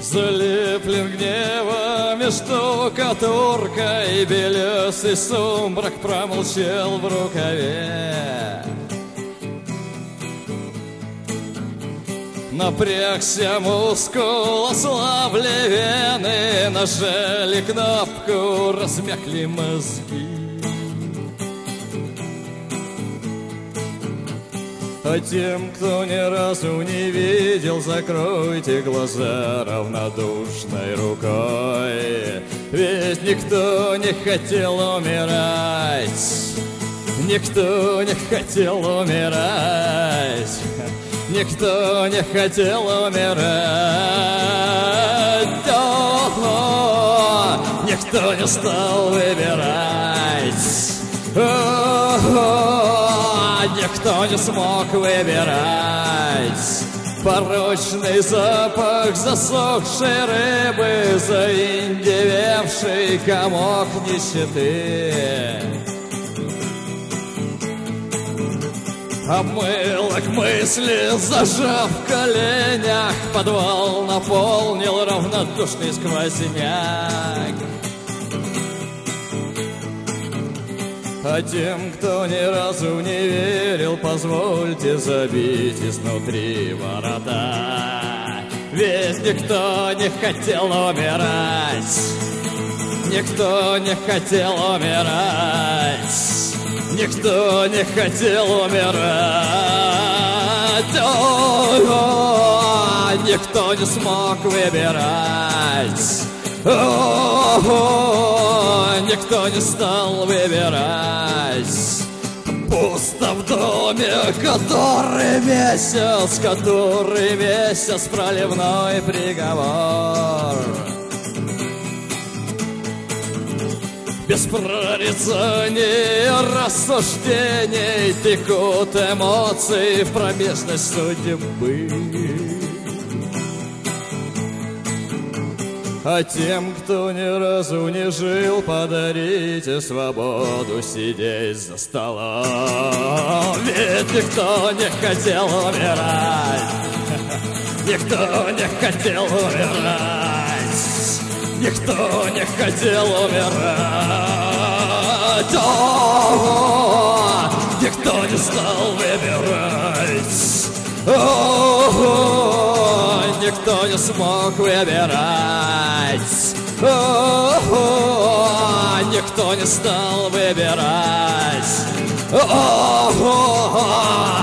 Залеплен гневом и штукатуркой, белесый сумрак промолчал в рукаве. Напрягся мускул, ослабли вены, нажали кнопку, размякли мозги. А тем, кто ни разу не видел, закройте глаза равнодушной рукой. Ведь никто не хотел умирать, никто не хотел умирать, никто не хотел умирать. О-о-о, никто не стал выбирать. О-о-о, никто не смог выбирать. Порочный запах засохшей рыбы, заиндевевший комок нищеты. Обмылок мысли, зажав в коленях, подвал наполнил равнодушный сквозняк. А тем, кто ни разу не верил, позвольте забить изнутри ворота. Ведь никто не хотел умирать, никто не хотел умирать, никто не хотел умирать. О-о-о, никто не смог выбирать. О-о-о, никто не стал выбирать. Пусто в доме, который месяц проливной приговор. Без прорицаний, рассуждений текут эмоции в промежность судьбы. А тем, кто ни разу не жил, подарите свободу сидеть за столом. Ведь никто не хотел умирать, никто не хотел умирать, никто не хотел умирать. О-о-о, никто не стал выбирать. О-о-о, никто не смог выбирать. О-о-о, никто не стал выбирать. О-о-о,